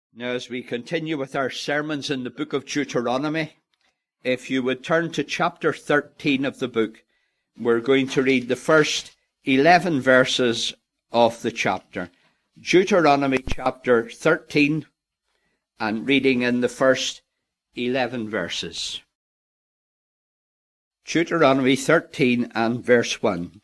Now, as we continue with our sermons in the book of Deuteronomy, if you would turn to chapter 13 of the book, we're going to read the first 11 verses of the chapter. Deuteronomy chapter 13, and reading in the first 11 verses. Deuteronomy 13 and verse 1.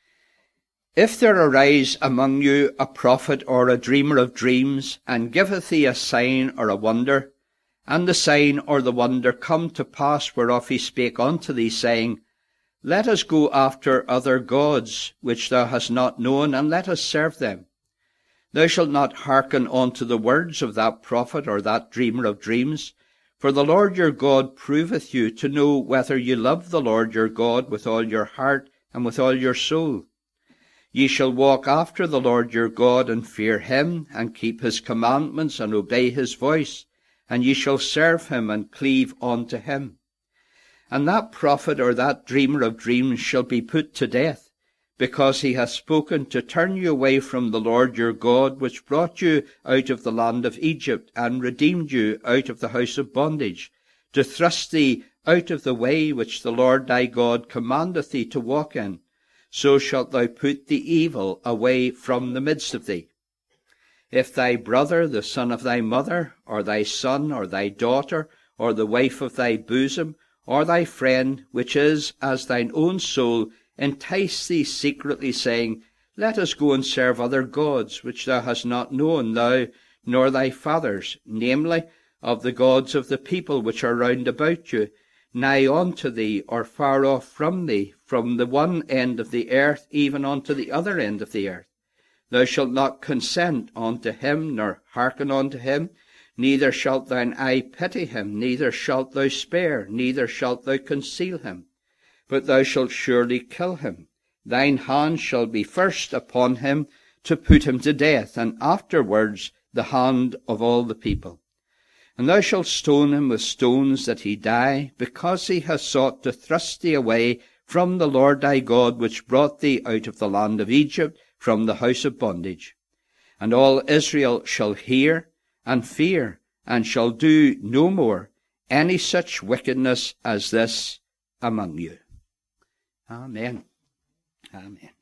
If there arise among you a prophet or a dreamer of dreams, and giveth thee a sign or a wonder, and the sign or the wonder come to pass whereof he spake unto thee, saying, Let us go after other gods, which thou hast not known, and let us serve them. Thou shalt not hearken unto the words of that prophet or that dreamer of dreams, for the Lord your God proveth you to know whether you love the Lord your God with all your heart and with all your soul. Ye shall walk after the Lord your God, and fear him, and keep his commandments, and obey his voice, and ye shall serve him, and cleave unto him. And that prophet or that dreamer of dreams shall be put to death, because he hath spoken to turn you away from the Lord your God, which brought you out of the land of Egypt, and redeemed you out of the house of bondage, to thrust thee out of the way which the Lord thy God commandeth thee to walk in. So shalt thou put the evil away from the midst of thee. If thy brother, the son of thy mother, or thy son, or thy daughter, or the wife of thy bosom, or thy friend, which is as thine own soul, entice thee secretly, saying, Let us go and serve other gods, which thou hast not known, thou nor thy fathers, namely, of the gods of the people which are round about you, nigh unto thee, or far off from thee, from the one end of the earth even unto the other end of the earth. Thou shalt not consent unto him, nor hearken unto him, neither shalt thine eye pity him, neither shalt thou spare, neither shalt thou conceal him. But thou shalt surely kill him. Thine hand shall be first upon him to put him to death, and afterwards the hand of all the people. And thou shalt stone him with stones that he die, because he hath sought to thrust thee away from the Lord thy God, which brought thee out of the land of Egypt, from the house of bondage. And all Israel shall hear and fear, and shall do no more any such wickedness as this among you. Amen. Amen.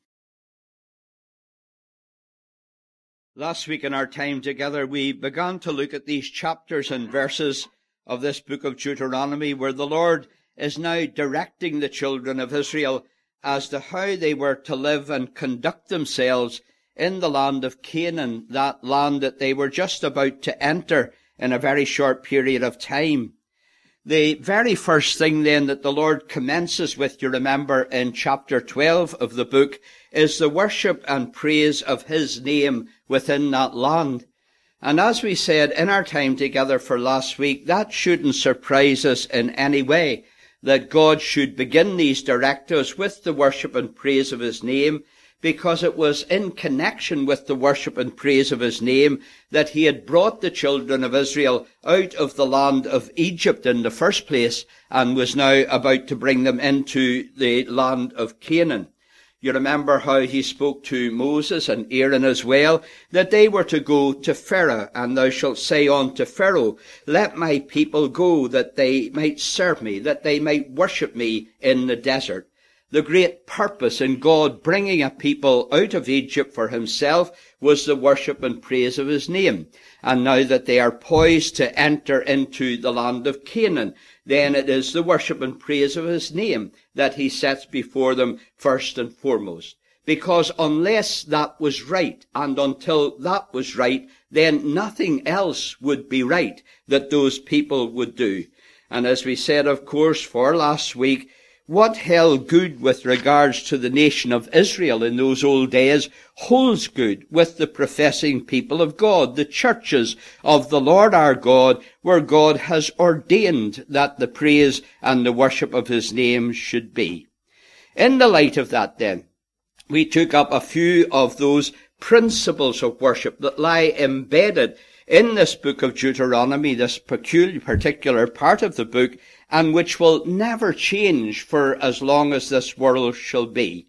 Last week in our time together, we began to look at these chapters and verses of this book of Deuteronomy, where the Lord is now directing the children of Israel as to how they were to live and conduct themselves in the land of Canaan, that land that they were just about to enter in a very short period of time. The very first thing then that the Lord commences with, you remember, in chapter 12 of the book, is the worship and praise of his name within that land. And as we said in our time together for last week, that shouldn't surprise us in any way, that God should begin these directives with the worship and praise of his name, because it was in connection with the worship and praise of his name that he had brought the children of Israel out of the land of Egypt in the first place, and was now about to bring them into the land of Canaan. You remember how he spoke to Moses and Aaron as well, that they were to go to Pharaoh, and thou shalt say unto Pharaoh, Let my people go, that they might serve me, that they might worship me in the desert. The great purpose in God bringing a people out of Egypt for himself was the worship and praise of his name. And now that they are poised to enter into the land of Canaan, then it is the worship and praise of his name that he sets before them first and foremost. Because unless that was right, and until that was right, then nothing else would be right that those people would do. And as we said, of course, for last week, what held good with regards to the nation of Israel in those old days holds good with the professing people of God, the churches of the Lord our God, where God has ordained that the praise and the worship of his name should be. In the light of that then, we took up a few of those principles of worship that lie embedded in this book of Deuteronomy, this particular part of the book, and which will never change for as long as this world shall be.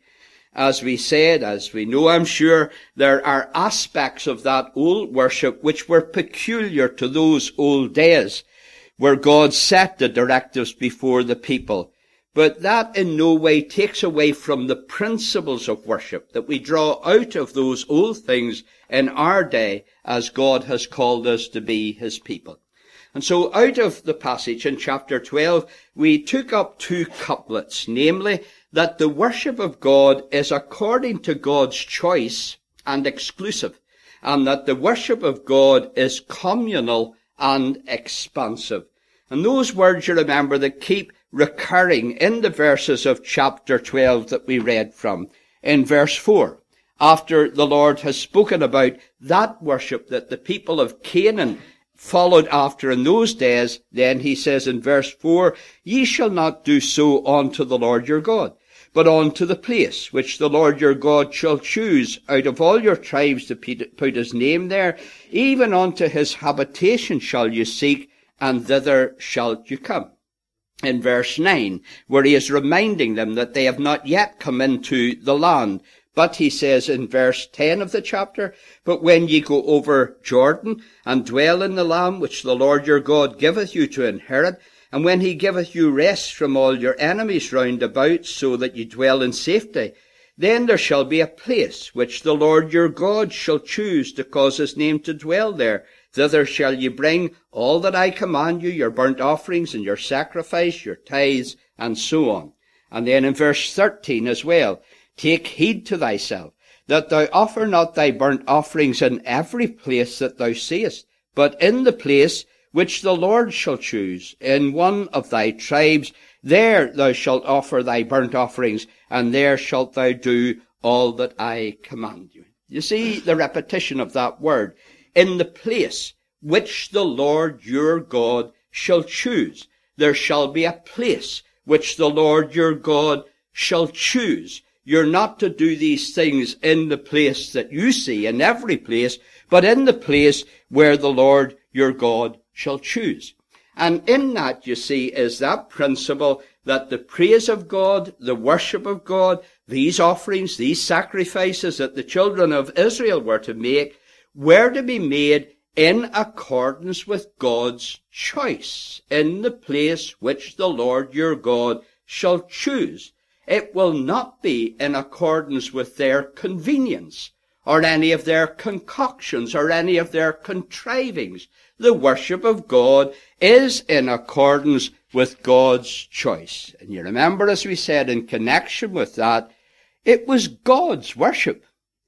As we said, as we know, I'm sure, there are aspects of that old worship which were peculiar to those old days, where God set the directives before the people. But that in no way takes away from the principles of worship that we draw out of those old things in our day, as God has called us to be his people. And so out of the passage in chapter 12, we took up two couplets, namely, that the worship of God is according to God's choice and exclusive, and that the worship of God is communal and expansive. And those words, you remember, that keep recurring in the verses of chapter 12 that we read from. In verse 4, after the Lord has spoken about that worship that the people of Canaan followed after in those days, then he says in verse 4, "Ye shall not do so unto the Lord your God, but unto the place which the Lord your God shall choose out of all your tribes to put his name there, even unto his habitation shall you seek, and thither shall you come." In verse 9, where he is reminding them that they have not yet come into the land. But he says in verse 10 of the chapter, "But when ye go over Jordan, and dwell in the land which the Lord your God giveth you to inherit, and when he giveth you rest from all your enemies round about, so that ye dwell in safety, then there shall be a place which the Lord your God shall choose to cause his name to dwell there. Thither shall ye bring all that I command you, your burnt offerings and your sacrifice, your tithes, and so on." And then in verse 13 as well, "Take heed to thyself, that thou offer not thy burnt offerings in every place that thou seest, but in the place which the Lord shall choose, in one of thy tribes, there thou shalt offer thy burnt offerings, and there shalt thou do all that I command you." You see the repetition of that word, in the place which the Lord your God shall choose. There shall be a place which the Lord your God shall choose. You're not to do these things in the place that you see, in every place, but in the place where the Lord your God shall choose. And in that, you see, is that principle that the praise of God, the worship of God, these offerings, these sacrifices that the children of Israel were to make, were to be made in accordance with God's choice, in the place which the Lord your God shall choose. It will not be in accordance with their convenience, or any of their concoctions, or any of their contrivings. The worship of God is in accordance with God's choice. And you remember, as we said in connection with that, it was God's worship.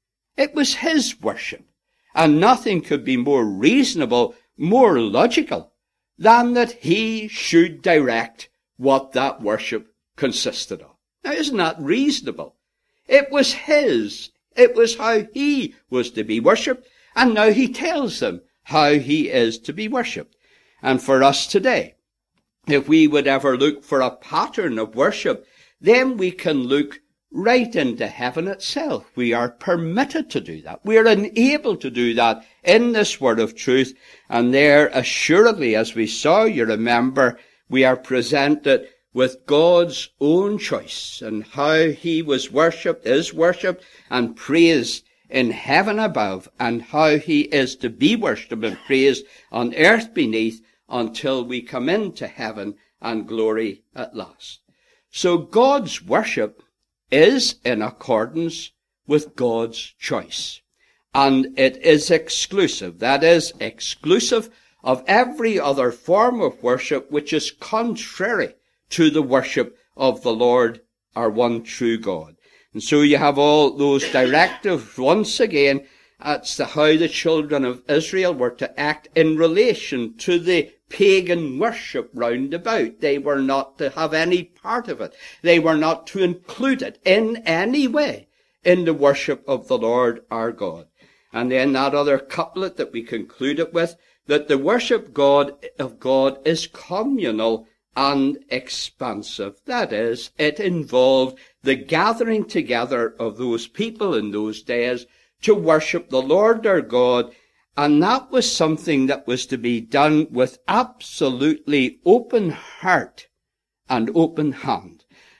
It was his worship. And nothing could be more reasonable, more logical, than that he should direct what that worship consisted of. Now, isn't that reasonable? It was his. It was how he was to be worshipped, and now he tells them how he is to be worshipped. And for us today, if we would ever look for a pattern of worship, then we can look right into heaven itself. We are permitted to do that. We are enabled to do that in this word of truth. And there, assuredly, as we saw, you remember, we are presented with God's own choice, and how he was worshipped, is worshipped, and praised in heaven above, and how he is to be worshipped and praised on earth beneath, until we come into heaven and glory at last. So God's worship is in accordance with God's choice. And it is exclusive. That is, exclusive of every other form of worship which is contrary to the worship of the Lord, our one true God. And so you have all those directives once again as to how the children of Israel were to act in relation to the pagan worship round about. They were not to have any part of it. They were not to include it in any way in the worship of the Lord our God. And then that other couplet that we conclude it with, that the worship of God is communal and expansive. That is, it involved the gathering together of those people in those days to worship the Lord their God, and that was something that was to be done with absolutely open heart and open hand.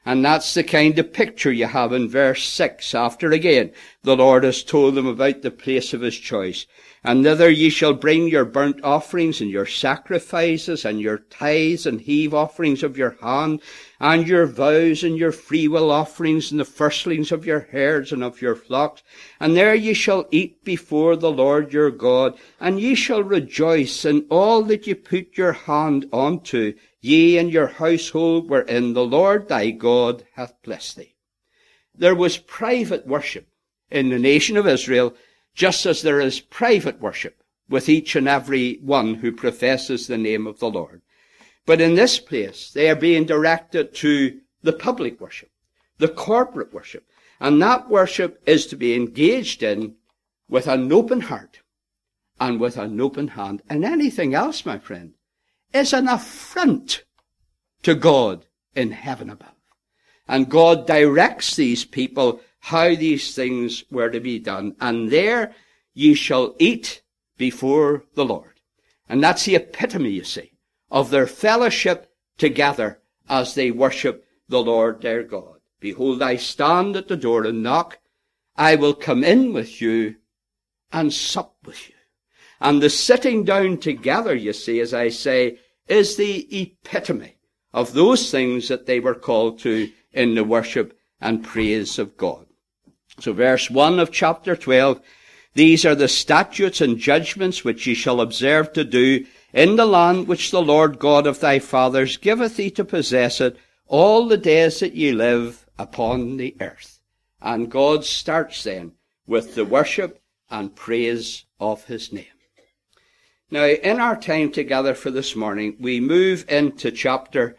And that's the kind of picture you have in verse 6, after again the Lord has told them about the place of his choice. And thither ye shall bring your burnt offerings and your sacrifices and your tithes and heave offerings of your hand and your vows and your freewill offerings and the firstlings of your herds and of your flocks. And there ye shall eat before the Lord your God, and ye shall rejoice in all that ye put your hand unto, ye and your household wherein the Lord thy God hath blessed thee. There was private worship in the nation of Israel, just as there is private worship with each and every one who professes the name of the Lord. But in this place, they are being directed to the public worship, the corporate worship. And that worship is to be engaged in with an open heart and with an open hand. And anything else, my friend, is an affront to God in heaven above. And God directs these people how these things were to be done. And there ye shall eat before the Lord. And that's the epitome, you see, of their fellowship together as they worship the Lord their God. Behold, I stand at the door and knock. I will come in with you and sup with you. And the sitting down together, you see, as I say, is the epitome of those things that they were called to in the worship and praise of God. So verse 1 of chapter 12, these are the statutes and judgments which ye shall observe to do in the land which the Lord God of thy fathers giveth thee to possess it all the days that ye live upon the earth. And God starts then with the worship and praise of his name. Now, in our time together for this morning, we move into chapter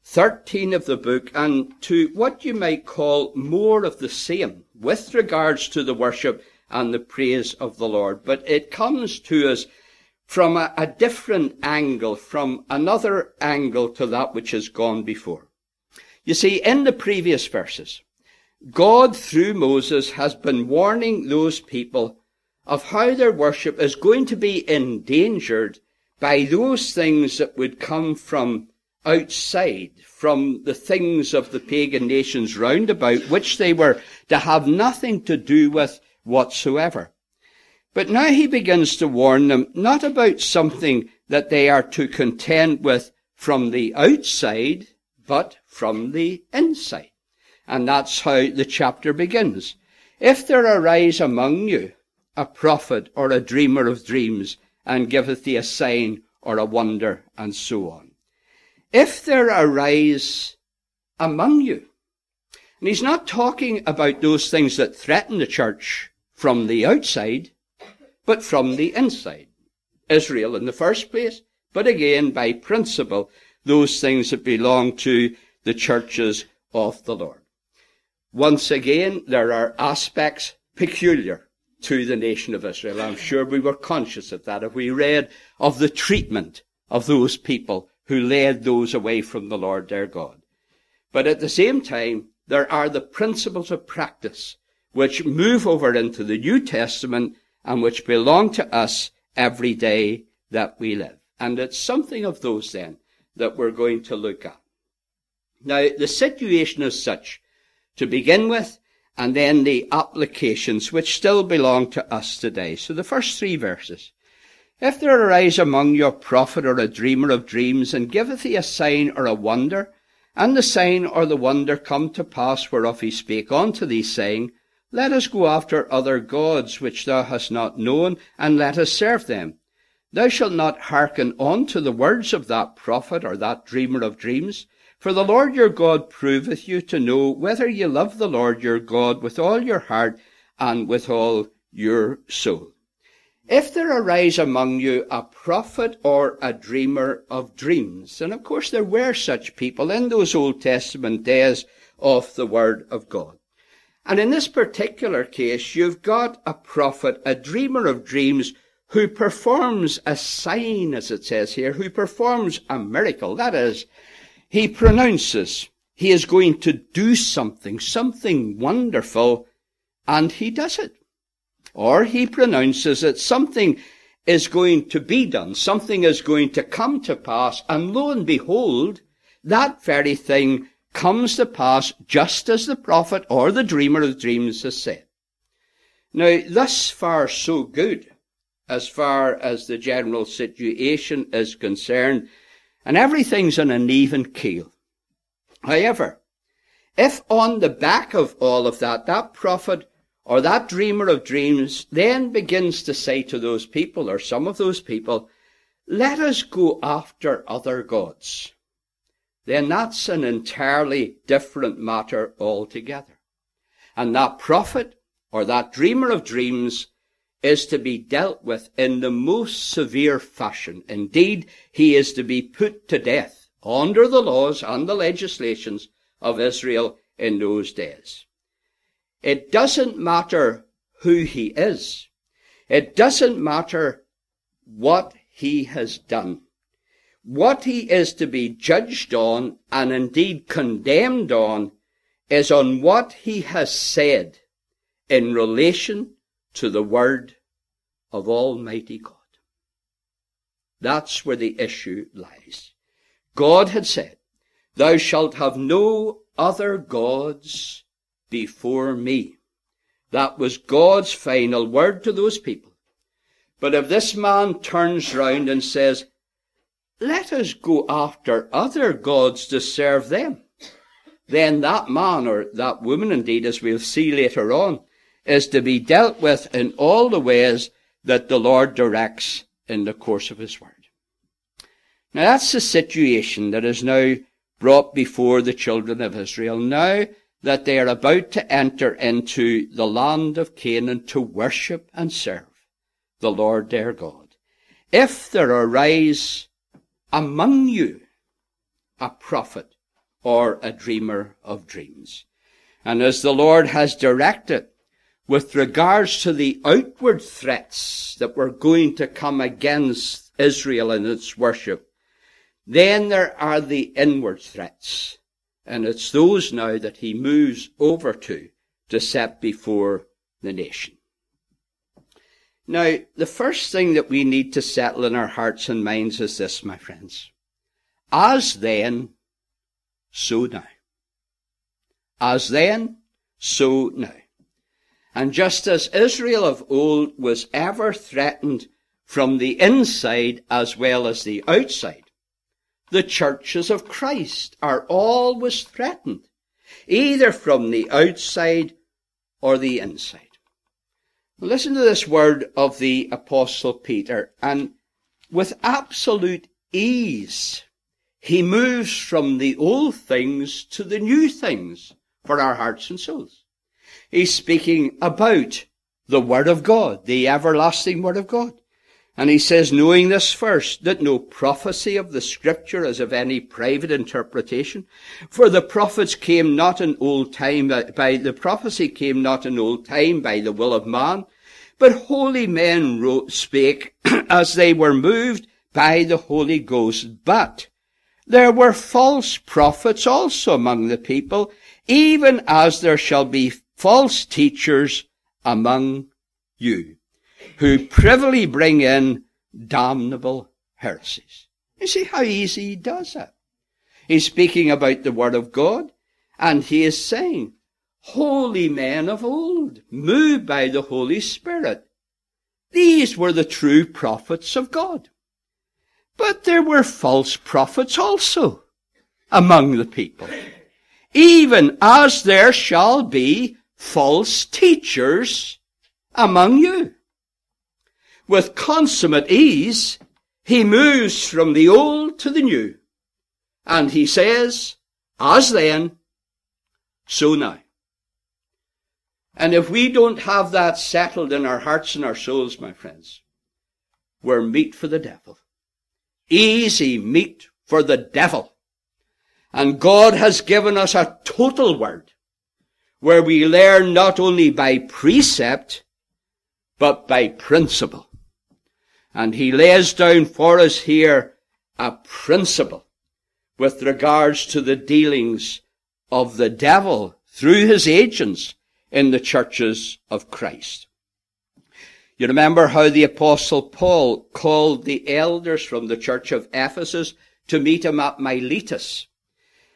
13 of the book and to what you might call more of the same with regards to the worship and the praise of the Lord. But it comes to us from a different angle, from another angle to that which has gone before. You see, in the previous verses, God through Moses has been warning those people of how their worship is going to be endangered by those things that would come from outside, from the things of the pagan nations round about, which they were to have nothing to do with whatsoever. But now he begins to warn them not about something that they are to contend with from the outside, but from the inside. And that's how the chapter begins. If there arise among you a prophet or a dreamer of dreams, and giveth thee a sign or a wonder, and so on. If there arise among you. And he's not talking about those things that threaten the church from the outside, but from the inside. Israel in the first place, but again, by principle, those things that belong to the churches of the Lord. Once again, there are aspects peculiar to the nation of Israel. I'm sure we were conscious of that if we read of the treatment of those people who led those away from the Lord their God. But at the same time, there are the principles of practice which move over into the New Testament and which belong to us every day that we live. And it's something of those then that we're going to look at. Now, the situation is such, to begin with, and then the applications which still belong to us today. So the first 3 verses. If there arise among you a prophet or a dreamer of dreams, and giveth thee a sign or a wonder, and the sign or the wonder come to pass whereof he spake unto thee, saying, Let us go after other gods which thou hast not known, and let us serve them. Thou shalt not hearken unto the words of that prophet or that dreamer of dreams, for the Lord your God proveth you to know whether ye love the Lord your God with all your heart and with all your soul. If there arise among you a prophet or a dreamer of dreams, and of course there were such people in those Old Testament days of the Word of God. And in this particular case, you've got a prophet, a dreamer of dreams, who performs a sign, as it says here, who performs a miracle. That is, he pronounces he is going to do something wonderful, and he does it. Or he pronounces that something is going to be done, something is going to come to pass, and lo and behold, that very thing comes to pass just as the prophet or the dreamer of dreams has said. Now, thus far so good, as far as the general situation is concerned, and everything's on an even keel. However, if on the back of all of that, that prophet or that dreamer of dreams then begins to say to those people, or some of those people, let us go after other gods, then that's an entirely different matter altogether. And that prophet or that dreamer of dreams is to be dealt with in the most severe fashion. Indeed, he is to be put to death under the laws and the legislations of Israel in those days. It doesn't matter who he is. It doesn't matter what he has done. What he is to be judged on, and indeed condemned on, is on what he has said in relation to the word of Almighty God. That's where the issue lies. God had said, thou shalt have no other gods before me. That was God's final word to those people. But if this man turns round and says, let us go after other gods to serve them, then that man, or that woman indeed, as we'll see later on, is to be dealt with in all the ways that the Lord directs in the course of his word. Now that's the situation that is now brought before the children of Israel, now that they are about to enter into the land of Canaan to worship and serve the Lord their God. If there arise among you a prophet or a dreamer of dreams, and as the Lord has directed with regards to the outward threats that were going to come against Israel in its worship, then there are the inward threats. And it's those now that he moves over to set before the nation. Now, the first thing that we need to settle in our hearts and minds is this, my friends. As then, so now. As then, so now. And just as Israel of old was ever threatened from the inside as well as the outside, the churches of Christ are always threatened, either from the outside or the inside. Listen to this word of the Apostle Peter, and with absolute ease, he moves from the old things to the new things for our hearts and souls. He's speaking about the Word of God, the everlasting Word of God. And he says, knowing this first, that no prophecy of the Scripture is of any private interpretation. For the prophets came not in old time the prophecy came not in old time by the will of man, but holy men spake as they were moved by the Holy Ghost. But there were false prophets also among the people, even as there shall be false teachers among you, who privily bring in damnable heresies. You see how easy he does that. He's speaking about the Word of God, and he is saying, holy men of old, moved by the Holy Spirit. These were the true prophets of God. But there were false prophets also among the people, even as there shall be false teachers among you. With consummate ease, he moves from the old to the new. And he says, as then, so now. And if we don't have that settled in our hearts and our souls, my friends, we're meat for the devil. Easy meat for the devil. And God has given us a total word where we learn not only by precept, but by principle. And he lays down for us here a principle with regards to the dealings of the devil through his agents in the churches of Christ. You remember how the Apostle Paul called the elders from the church of Ephesus to meet him at Miletus.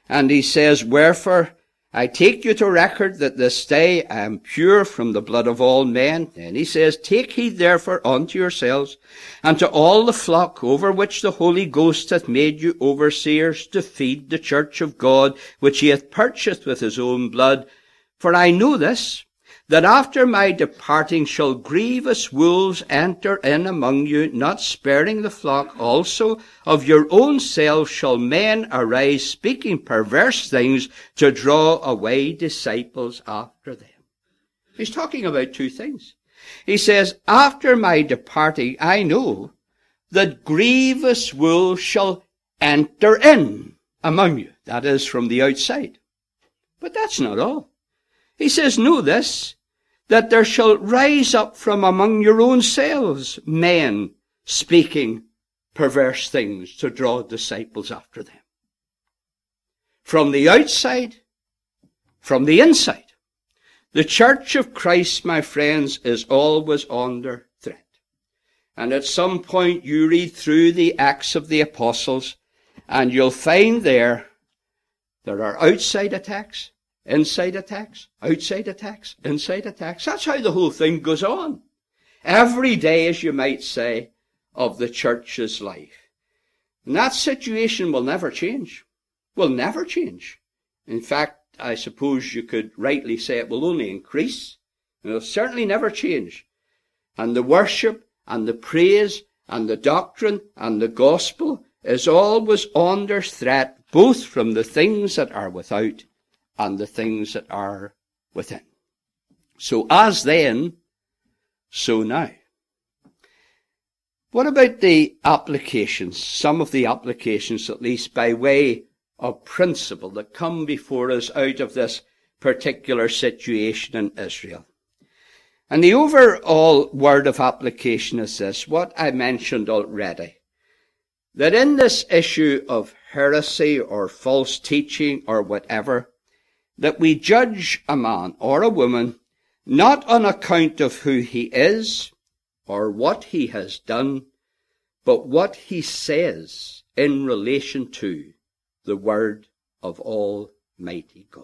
And he says, wherefore I take you to record that this day I am pure from the blood of all men. And he says, take heed therefore unto yourselves and to all the flock over which the Holy Ghost hath made you overseers to feed the church of God, which he hath purchased with his own blood. For I know this, that after my departing shall grievous wolves enter in among you, not sparing the flock. Also of your own selves shall men arise, speaking perverse things, to draw away disciples after them. He's talking about two things. He says, after my departing, I know that grievous wolves shall enter in among you. That is, from the outside. But that's not all. He says, know this, that there shall rise up from among your own selves men speaking perverse things to draw disciples after them. From the outside, from the inside. The church of Christ, my friends, is always under threat. And at some point you read through the Acts of the Apostles, and you'll find there are outside attacks, inside attacks, outside attacks, inside attacks. That's how the whole thing goes on. Every day, as you might say, of the church's life. And that situation will never change. Will never change. In fact, I suppose you could rightly say it will only increase. It will certainly never change. And the worship and the praise and the doctrine and the gospel is always under threat, both from the things that are without and the things that are within. So as then, so now. What about the applications? Some of the applications, at least by way of principle, that come before us out of this particular situation in Israel. And the overall word of application is this, what I mentioned already. That in this issue of heresy or false teaching or whatever, that we judge a man or a woman not on account of who he is or what he has done, but what he says in relation to the word of Almighty God.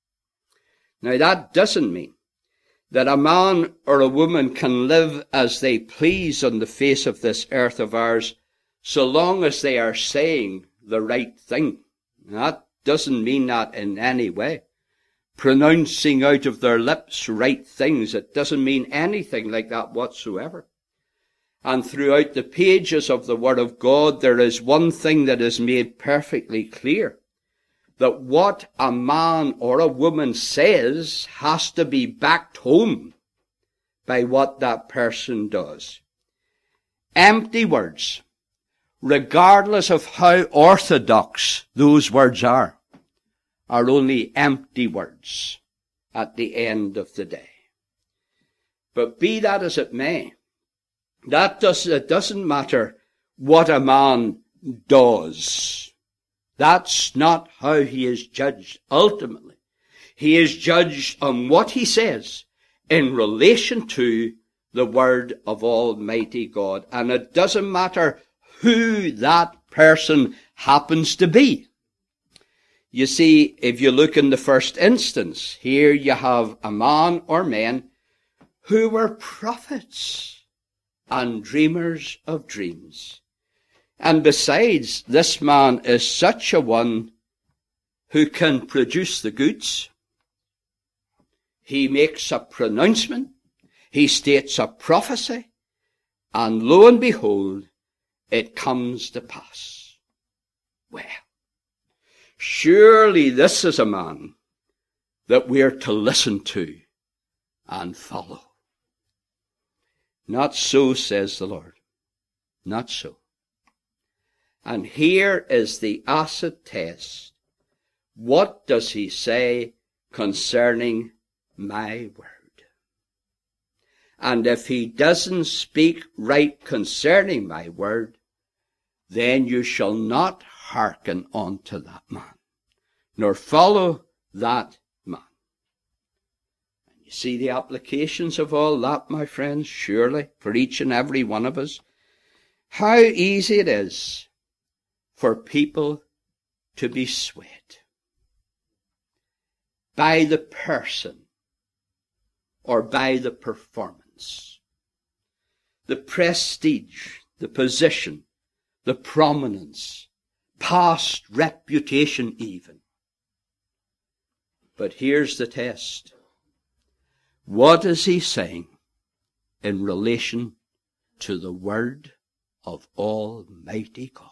Now that doesn't mean that a man or a woman can live as they please on the face of this earth of ours, so long as they are saying the right thing. That doesn't mean that in any way. Pronouncing out of their lips right things, it doesn't mean anything like that whatsoever. And throughout the pages of the Word of God, there is one thing that is made perfectly clear, that what a man or a woman says has to be backed home by what that person does. Empty words, regardless of how orthodox those words are only empty words at the end of the day. But be that as it may, it doesn't matter what a man does. That's not how he is judged ultimately. He is judged on what he says in relation to the word of Almighty God. And it doesn't matter who that person happens to be. You see, if you look in the first instance, here you have a man or men who were prophets and dreamers of dreams. And besides, this man is such a one who can produce the goods. He makes a pronouncement, he states a prophecy, and lo and behold, it comes to pass. Well, surely this is a man that we are to listen to and follow. Not so, says the Lord. Not so. And here is the acid test. What does he say concerning my word? And if he doesn't speak right concerning my word, then you shall not hearken unto that man, nor follow that man. And you see the applications of all that, my friends, surely, for each and every one of us. How easy it is for people to be swayed. by the person or by the performance. The prestige, the position, the prominence, past reputation even. But here's the test. What is he saying in relation to the Word of Almighty God?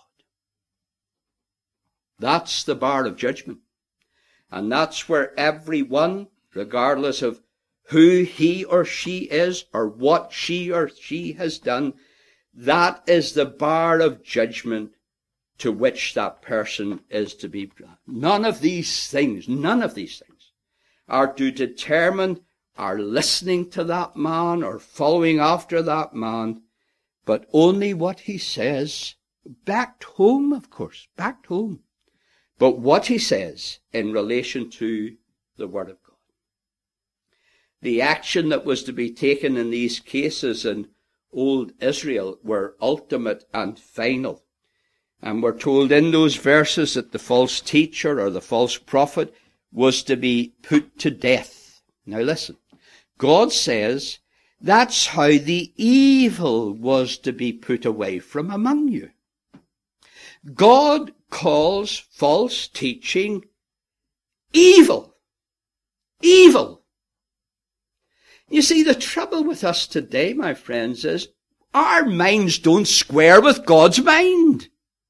That's the bar of judgment. And that's where everyone, regardless of who he or she is or what she or she has done, that is the bar of judgment to which that person is to be. None of these things are to determine our listening to that man or following after that man, but only what he says, backed home, of course, backed home. But what he says in relation to the Word of God. The action that was to be taken in these cases in old Israel were ultimate and final. And we're told in those verses that the false teacher or the false prophet was to be put to death. Now listen, God says that's how the evil was to be put away from among you. God calls false teaching evil. Evil. You see, the trouble with us today, my friends, is our minds don't square with God's mind.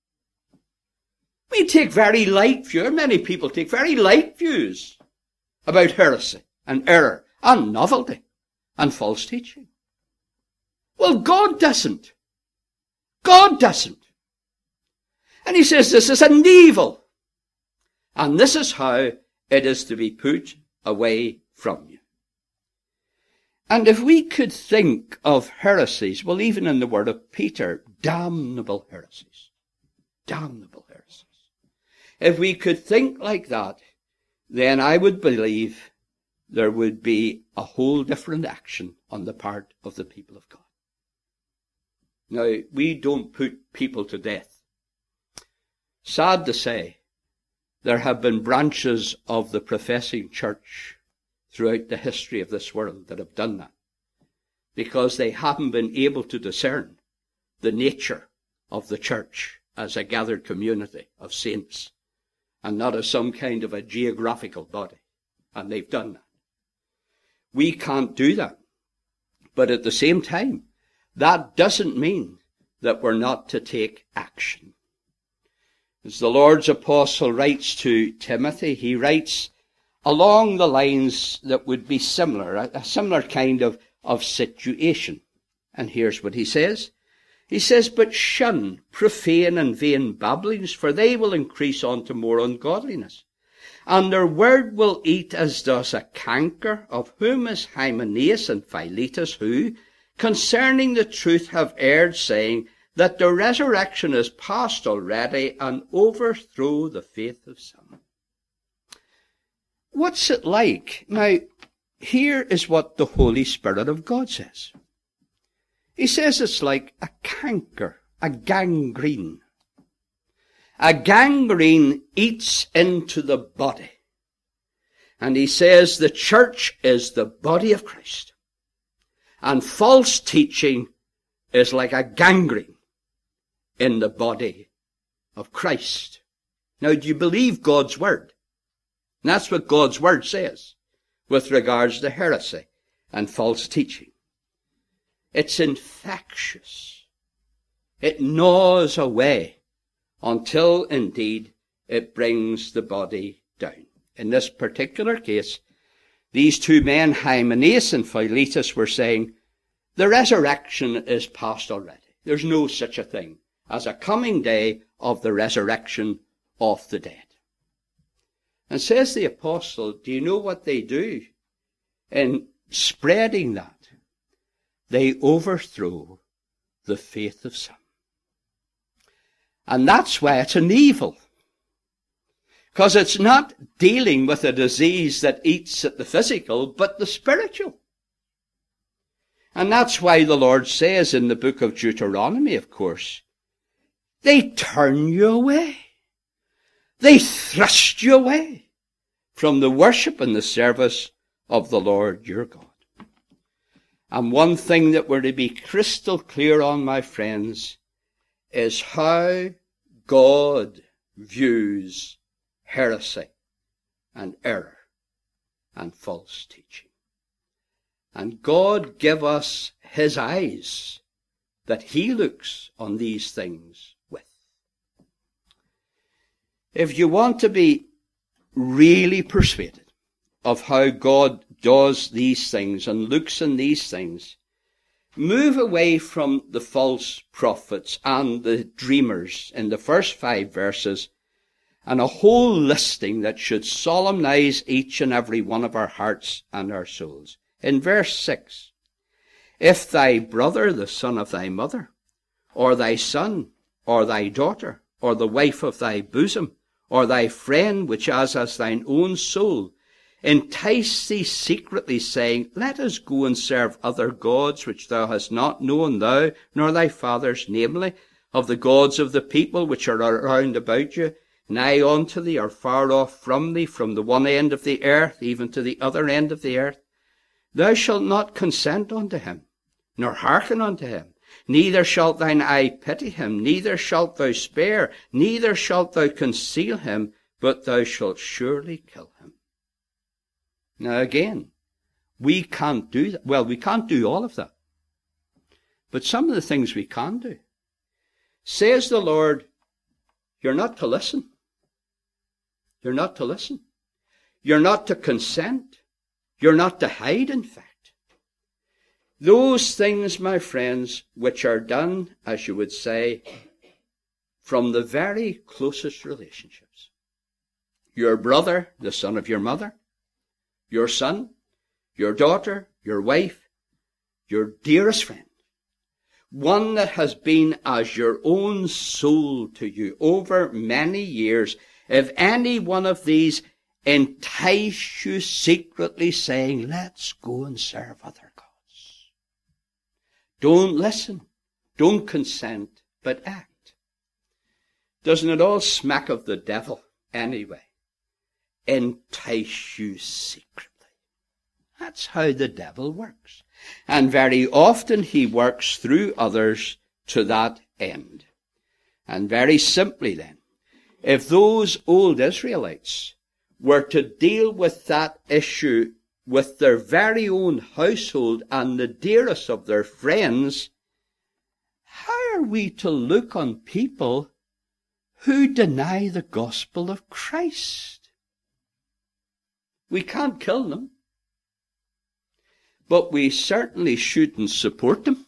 We take very light views, many people take very light views about heresy and error and novelty and false teaching. Well, God doesn't. God doesn't. And he says this is an evil. And this is how it is to be put away from you. And if we could think of heresies, well, even in the word of Peter, damnable heresies. Damnable heresies. If we could think like that, then I would believe there would be a whole different action on the part of the people of God. Now, we don't put people to death. Sad to say, there have been branches of the professing church throughout the history of this world that have done that, because they haven't been able to discern the nature of the church as a gathered community of saints, and not as some kind of a geographical body. And they've done that. We can't do that. But at the same time, that doesn't mean that we're not to take action. As the Lord's apostle writes to Timothy, he writes along the lines that would be similar, a similar kind of situation. And here's what he says. He says, but shun profane and vain babblings, for they will increase unto more ungodliness. And their word will eat as does a canker, of whom is Hymenaeus and Philetus, who, concerning the truth, have erred, saying that the resurrection is past already, and overthrow the faith of some. What's it like? Now, here is what the Holy Spirit of God says. He says it's like a canker, a gangrene. A gangrene eats into the body. And he says the church is the body of Christ. And false teaching is like a gangrene in the body of Christ. Now, do you believe God's word? And that's what God's word says with regards to heresy and false teaching. It's infectious. It gnaws away until, indeed, it brings the body down. In this particular case, these two men, Hymenaeus and Philetus, were saying, the resurrection is past already. There's no such a thing as a coming day of the resurrection of the dead. And says the apostle, do you know what they do in spreading that? They overthrow the faith of some. And that's why it's an evil. Because it's not dealing with a disease that eats at the physical, but the spiritual. And that's why the Lord says in the book of Deuteronomy, of course, they turn you away. They thrust you away. from the worship and the service of the Lord your God. And one thing that we're to be crystal clear on, my friends, is how God views heresy and error and false teaching. And God give us his eyes that he looks on these things with. If you want to be really persuaded of how God does these things and looks on these things, move away from the false prophets and the dreamers in the first 5 verses and a whole listing that should solemnize each and every one of our hearts and our souls. In verse 6, if thy brother, the son of thy mother, or thy son, or thy daughter, or the wife of thy bosom, or thy friend which as thine own soul, entice thee secretly, saying, let us go and serve other gods which thou hast not known, thou nor thy fathers, namely, of the gods of the people which are around about you, nigh unto thee, or far off from thee, from the one end of the earth even to the other end of the earth, thou shalt not consent unto him, nor hearken unto him, neither shalt thine eye pity him, neither shalt thou spare, neither shalt thou conceal him, but thou shalt surely kill him. Now again, we can't do that. Well, we can't do all of that. But some of the things we can do. Says the Lord, you're not to listen. You're not to listen. You're not to consent. You're not to hide, in fact. Those things, my friends, which are done, as you would say, from the very closest relationships. Your brother, the son of your mother, your son, your daughter, your wife, your dearest friend, one that has been as your own soul to you over many years, if any one of these entice you secretly, saying, let's go and serve other gods, don't listen, don't consent, but act. Doesn't it all smack of the devil anyway? Entice you secretly. That's how the devil works. And very often he works through others to that end. And very simply then, if those old Israelites were to deal with that issue with their very own household and the dearest of their friends, how are we to look on people who deny the gospel of Christ? We can't kill them, but we certainly shouldn't support them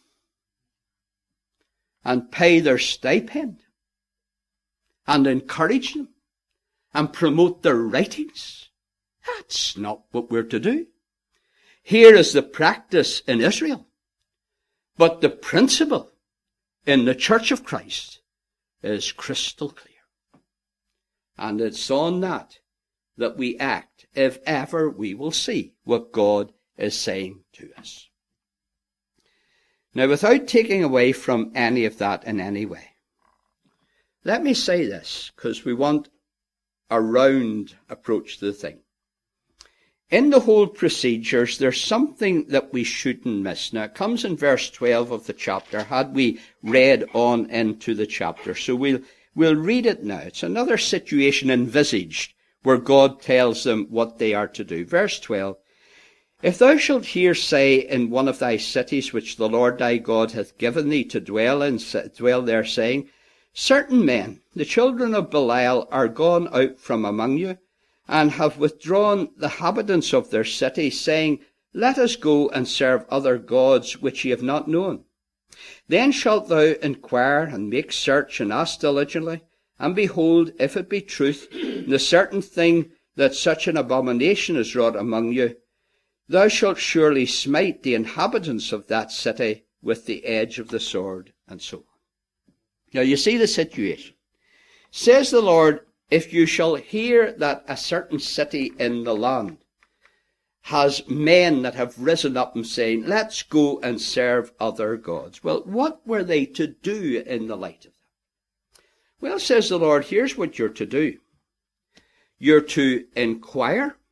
and pay their stipend and encourage them and promote their writings. That's not what we're to do. Here is the practice in Israel, but the principle in the Church of Christ is crystal clear. And it's on that we act if ever we will see what God is saying to us. Now, without taking away from any of that in any way, let me say this, because we want a round approach to the thing. In the whole procedures, there's something that we shouldn't miss. Now, it comes in verse 12 of the chapter, had we read on into the chapter. So we'll read it now. It's another situation envisaged where God tells them what they are to do. Verse 12, if thou shalt hear say in one of thy cities which the Lord thy God hath given thee to dwell there, saying, certain men, the children of Belial, are gone out from among you, and have withdrawn the inhabitants of their city, saying, let us go and serve other gods which ye have not known. Then shalt thou inquire and make search and ask diligently, and behold, if it be truth, the certain thing that such an abomination is wrought among you, thou shalt surely smite the inhabitants of that city with the edge of the sword, and so on. Now you see the situation. Says the Lord, if you shall hear that a certain city in the land has men that have risen up and saying, let's go and serve other gods. Well, what were they to do in the light of that? Well, says the Lord, here's what you're to do. You're to inquire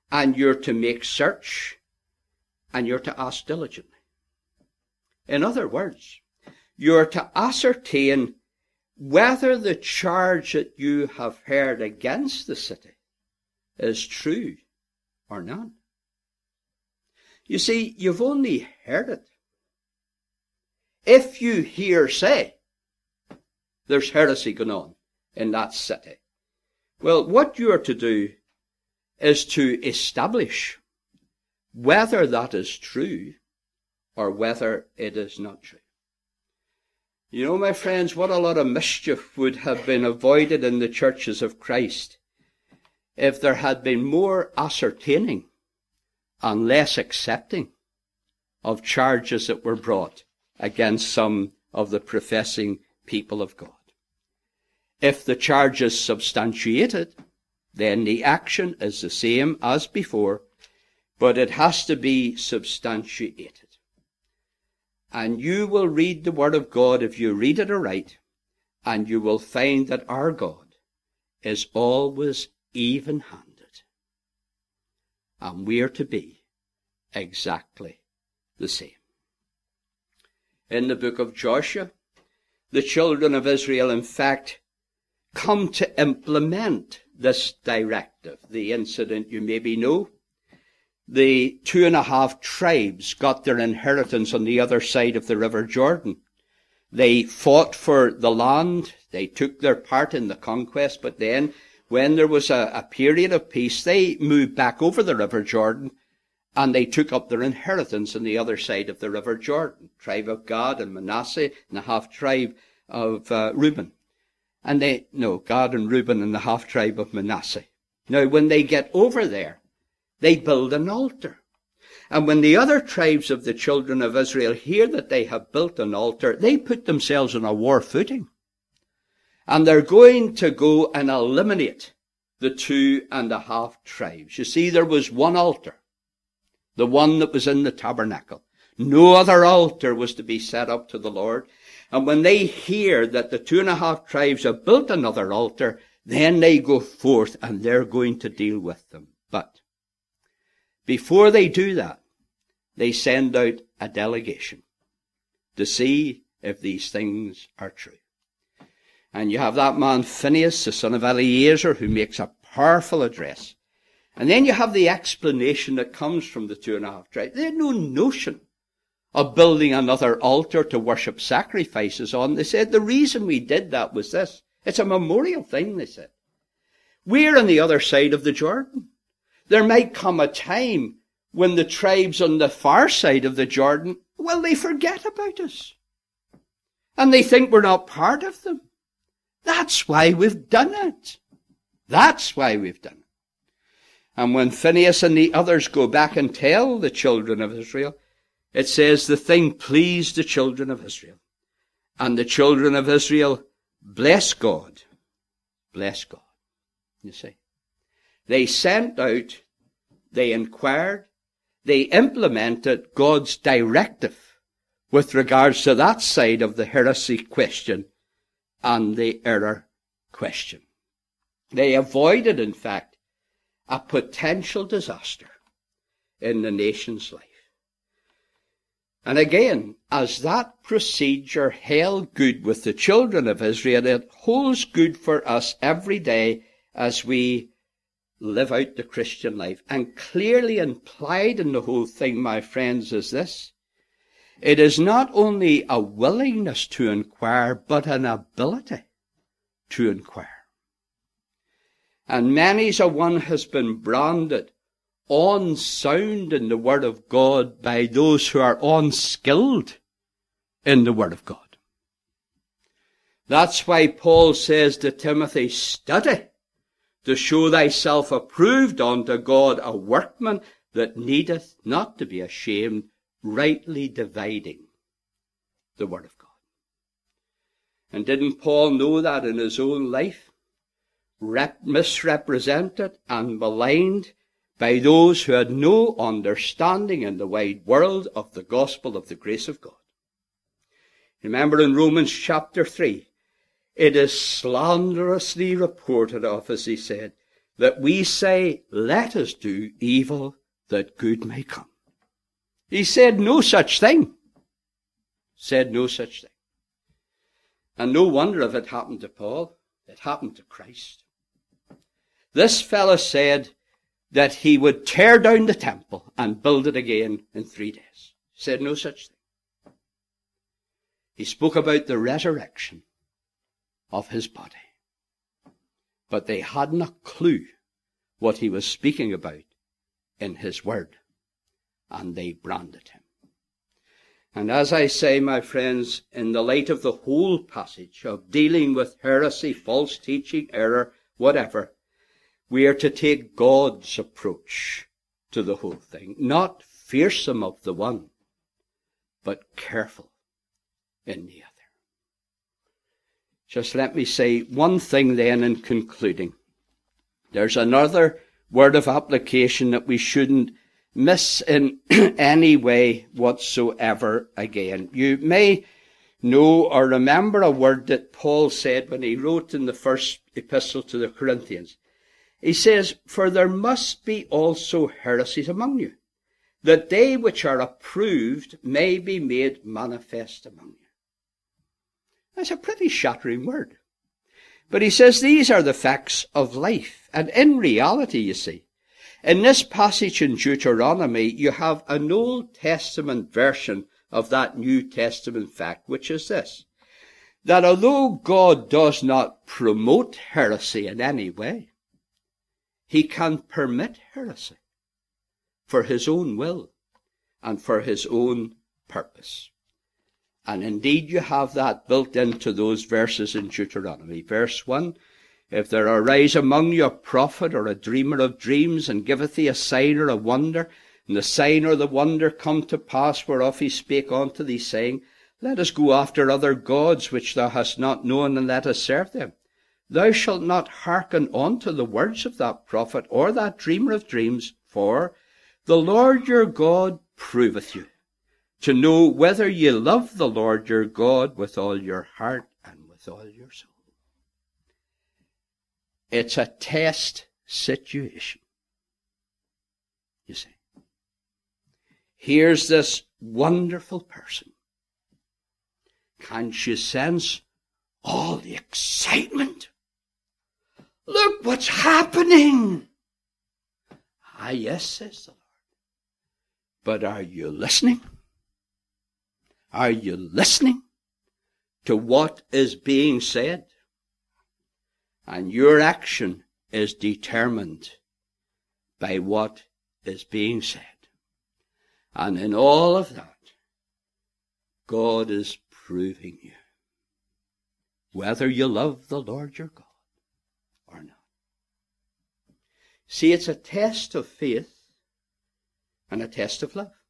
and you're to make search, and you're to ask diligently. In other words, you're to ascertain whether the charge that you have heard against the city is true or not. You see, you've only heard it. If you hear say there's heresy going on in that city, well, what you are to do is to establish whether that is true or whether it is not true. You know, my friends, what a lot of mischief would have been avoided in the churches of Christ if there had been more ascertaining and less accepting of charges that were brought against some of the professing people of God. If the charge is substantiated, then the action is the same as before, but it has to be substantiated. And you will read the Word of God if you read it aright, and you will find that our God is always even-handed. And we are to be exactly the same. In the book of Joshua, the children of Israel, in fact, come to implement this directive. The incident you maybe know. The 2.5 tribes got their inheritance on the other side of the River Jordan. They fought for the land. They took their part in the conquest. But then, when there was a period of peace, they moved back over the River Jordan and they took up their inheritance on the other side of the River Jordan. Tribe of Gad and Manasseh and the half-tribe of Reuben. Gad and Reuben and the half-tribe of Manasseh. Now, when they get over there, they build an altar. And when the other tribes of the children of Israel hear that they have built an altar, they put themselves on a war footing. And they're going to go and eliminate the 2.5 tribes. You see, there was one altar, the one that was in the tabernacle. No other altar was to be set up to the Lord. And when they hear that the 2.5 tribes have built another altar, then they go forth and they're going to deal with them. But before they do that, they send out a delegation to see if these things are true. And you have that man Phinehas, the son of Eleazar, who makes a powerful address. And then you have the explanation that comes from the 2.5 tribes. They had no notion of building another altar to worship sacrifices on. They said the reason we did that was this. It's a memorial thing, they said. We're on the other side of the Jordan. There might come a time when the tribes on the far side of the Jordan, well, they forget about us. And they think we're not part of them. That's why we've done it. That's why we've done it. And when Phinehas and the others go back and tell the children of Israel, it says the thing pleased the children of Israel. And the children of Israel bless God. Bless God. You see. They sent out, they inquired, they implemented God's directive with regards to that side of the heresy question and the error question. They avoided, in fact, a potential disaster in the nation's life. And again, as that procedure held good with the children of Israel, it holds good for us every day as we live out the Christian life. And clearly implied in the whole thing, my friends, is this. It is not only a willingness to inquire, but an ability to inquire. And many's a one has been branded unsound in the Word of God by those who are unskilled in the Word of God. That's why Paul says to Timothy, study to show thyself approved unto God, a workman that needeth not to be ashamed, rightly dividing the Word of God. And didn't Paul know that in his own life? Misrepresented and maligned by those who had no understanding in the wide world of the gospel of the grace of God. Remember in Romans chapter 3, it is slanderously reported of, as he said, that we say, let us do evil that good may come. He said no such thing. Said no such thing. And no wonder if it happened to Paul. It happened to Christ. This fellow said that he would tear down the temple and build it again in 3 days. Said no such thing. He spoke about the resurrection of his body. But they hadn't a clue what he was speaking about in his word. And they branded him. And as I say, my friends, in the light of the whole passage of dealing with heresy, false teaching, error, whatever, we are to take God's approach to the whole thing. Not fearsome of the one, but careful in the other. Just let me say one thing then in concluding. There's another word of application that we shouldn't miss in any way whatsoever again. You may know or remember a word that Paul said when he wrote in the first epistle to the Corinthians. He says, for there must be also heresies among you, that they which are approved may be made manifest among you. That's a pretty shattering word. But he says these are the facts of life. And in reality, you see, in this passage in Deuteronomy, you have an Old Testament version of that New Testament fact, which is this, that although God does not promote heresy in any way, he can permit heresy for his own will and for his own purpose. And indeed you have that built into those verses in Deuteronomy. Verse 1, if there arise among you a prophet or a dreamer of dreams, and giveth thee a sign or a wonder, and the sign or the wonder come to pass whereof he spake unto thee, saying, let us go after other gods which thou hast not known, and let us serve them. Thou shalt not hearken unto the words of that prophet or that dreamer of dreams, for the Lord your God proveth you, to know whether ye love the Lord your God with all your heart and with all your soul. It's a test situation, you see. Here's this wonderful person. Can't you sense all the excitement? Look what's happening. Ah, yes, says the Lord. But are you listening? Are you listening to what is being said? And your action is determined by what is being said. And in all of that, God is proving you whether you love the Lord your God or not. See, it's a test of faith and a test of love.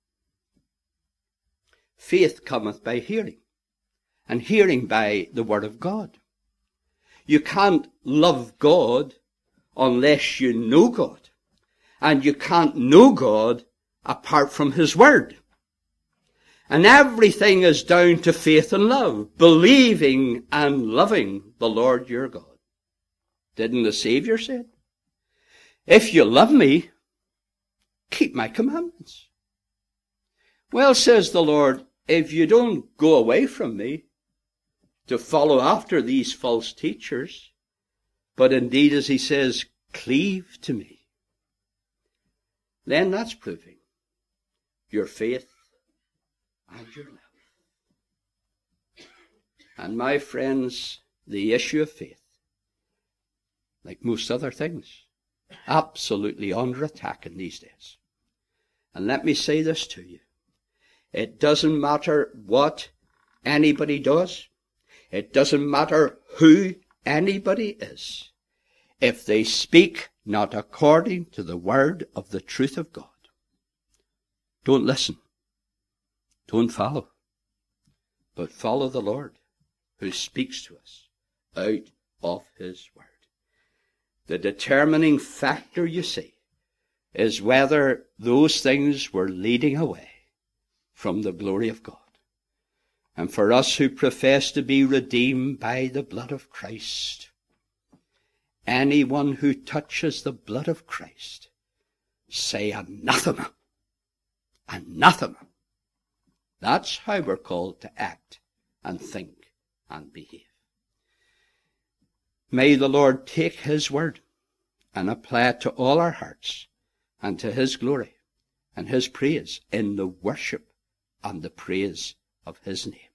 Faith cometh by hearing, and hearing by the word of God. You can't love God unless you know God. And you can't know God apart from his word. And everything is down to faith and love, believing and loving the Lord your God. Didn't the Savior say it? If you love me, keep my commandments. Well, says the Lord, if you don't go away from me to follow after these false teachers, but indeed, as he says, cleave to me, then that's proving your faith and your love. And my friends, the issue of faith, like most other things, absolutely under attack in these days. And let me say this to you. It doesn't matter what anybody does. It doesn't matter who anybody is. If they speak not according to the word of the truth of God, don't listen. Don't follow. But follow the Lord who speaks to us out of his word. The determining factor, you see, is whether those things were leading away from the glory of God. And for us who profess to be redeemed by the blood of Christ, anyone who touches the blood of Christ, say anathema, anathema. That's how we're called to act and think and behave. May the Lord take his word and apply it to all our hearts and to his glory and his praise in the worship and the praise of his name.